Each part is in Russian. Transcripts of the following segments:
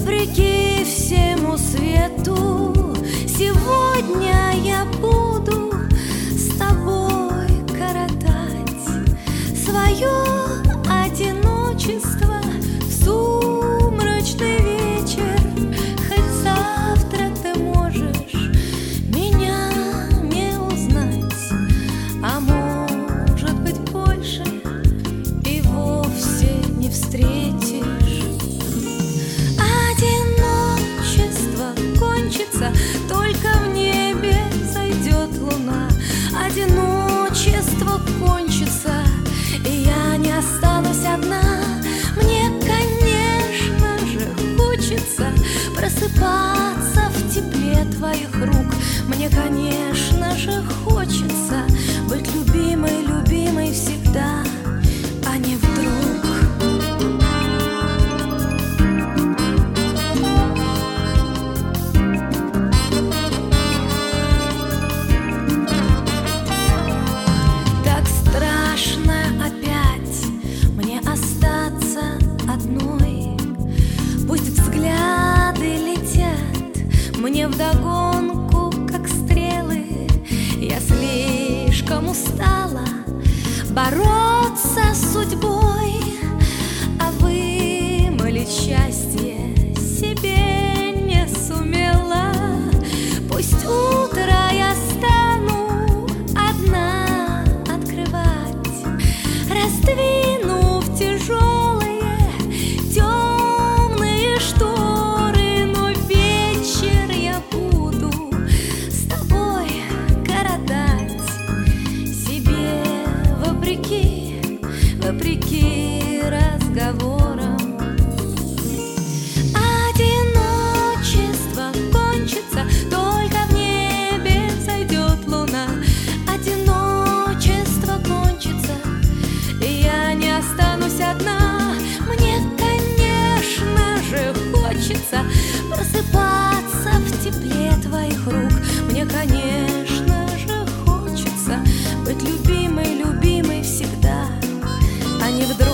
вопреки всему свету. Сегодня я буду с тобой коротать свое одиночество в сумрачный вечер. Хоть завтра ты можешь меня не узнать, а может быть больше и вовсе не встретишь. Одиночество кончится, только в небе зайдет луна. Одиночество кончится, и я не останусь одна. Мне, конечно же, хочется просыпаться в тепле твоих рук. Мне, конечно же, хочется быть любимой, любимой всегда, а не вдруг. Так страшно опять мне остаться одной. Пусть взгляды летят мне вдогонку, как стрелы. Я слишком устала бороться с судьбой, а вымолить счастье себе не сумела. Пусть утро я стану одна открывать, раздвинув тяжелые темные шторы. Но вечер я буду с тобой коротать себе вопреки разговорам. Одиночество кончится, только в небе зайдет луна. Одиночество кончится, и я не останусь одна. Мне, конечно же, хочется просыпаться в тепле твоих рук. Мне, конечно же, хочется быть любимой, любимой всегда, а не вдруг.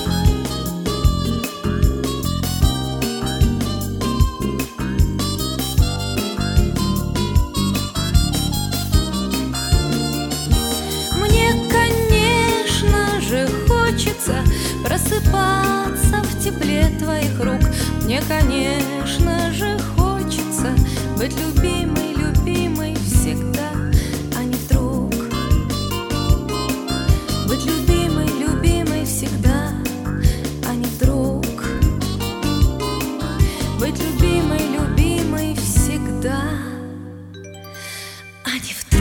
Мне, конечно же, хочется просыпаться в тепле твоих рук. Мне, конечно же, хочется быть любимой, любимой всегда, а не вдруг. Быть любимой, любимой всегда, а не вдруг. Быть любимой, любимой всегда, а не вдруг.